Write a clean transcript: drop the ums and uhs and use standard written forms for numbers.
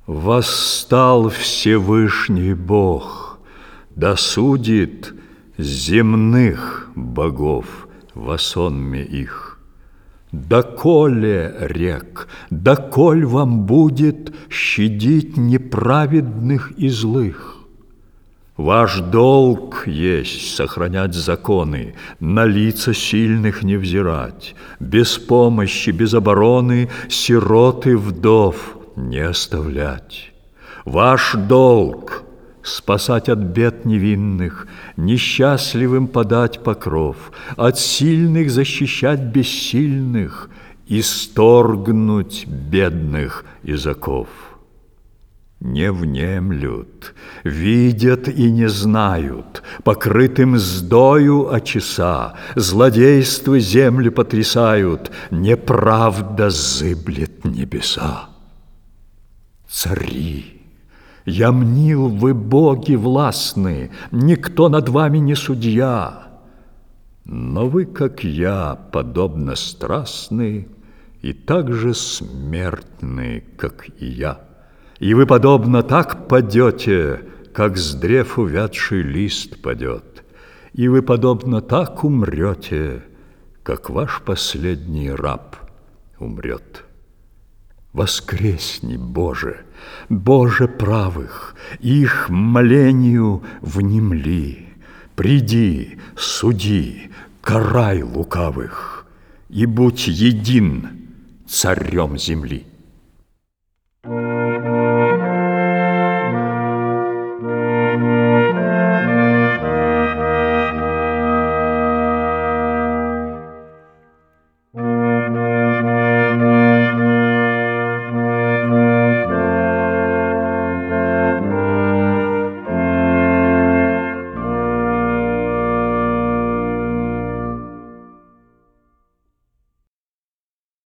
Восстал Всевышний Бог, да судит земных богов во сонме их. Доколе, рек, доколь вам будет щадить неправедных и злых? Ваш долг есть сохранять законы, на лица сильных не взирать, без помощи, без обороны сирот и вдов не оставлять. Ваш долг — спасать от бед невинных, несчастливым подать покров, от сильных защищать бессильных, исторгнуть бедных из оков. Не внемлют, видят и не знают, покрытым мздою очеса, злодейства земли потрясают, неправда зыблет небеса. Цари, я мнил, вы боги властны, никто над вами не судья, но вы, как я, подобно страстны и так же смертны, как и я. И вы, подобно, так падете, как с древ увядший лист падет. И вы, подобно, так умрете, как ваш последний раб умрет. Воскресни, Боже, Боже правых, их молению внемли. Приди, суди, карай лукавых, и будь един царем земли.